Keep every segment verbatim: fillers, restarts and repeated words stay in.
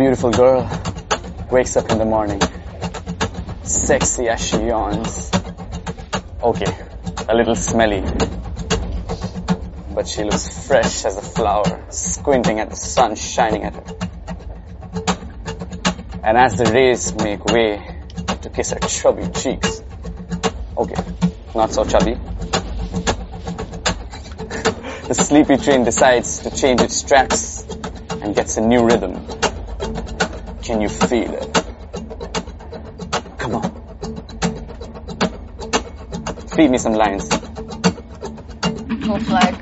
beautiful girl wakes up in the morning, sexy as she yawns. Okay, a little smelly, but she looks fresh as a flower, squinting at the sun shining at her. And as the rays make way to kiss her chubby cheeks, okay, not so chubby, the sleepy train decides to change its tracks and gets a new rhythm. Can you feel it? Come on. Feed me some lines. Go fly.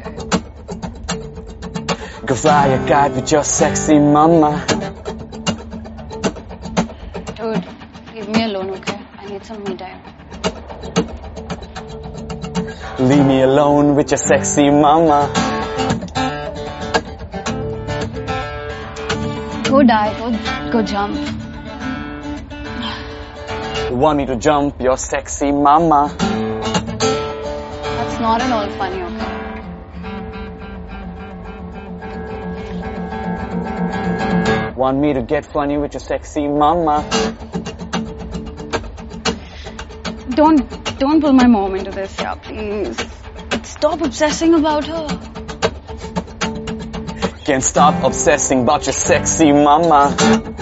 Go fly a kite with your sexy mama. Dude, leave me alone, okay? I need some me time. Leave me alone with your sexy mama. Go die, go, go jump. You want me to jump your sexy mama? That's not at all funny, okay? Want me to get funny with your sexy mama? Don't, don't pull my mom into this, yeah, please. Stop obsessing about her. Can't stop obsessing about your sexy mama.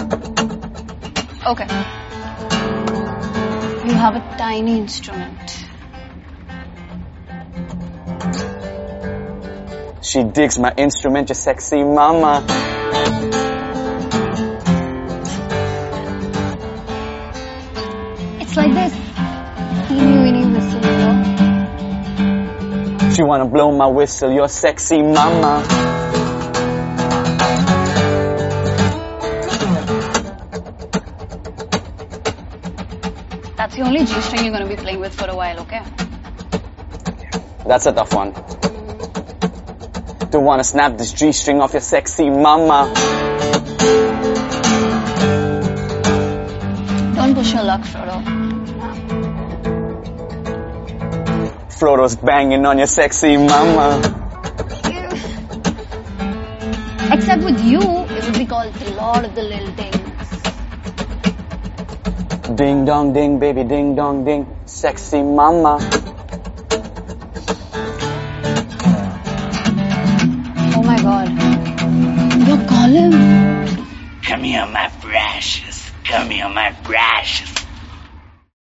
Okay. You have a tiny instrument. She digs my instrument, your sexy mama. It's like this. Teeny weeny whistle, you know? She wanna blow my whistle, your sexy mama. That's the only G-string you're gonna be playing with for a while, okay? That's a tough one. Don't wanna snap this G-string off your sexy mama. Don't push your luck, Frodo. Frodo's banging on your sexy mama. Except with you, it would be called the Lord of the Little Things. Ding dong ding, baby, ding dong ding, sexy mama. Oh my god. Look, call him. Come here, my precious. Come here, my precious.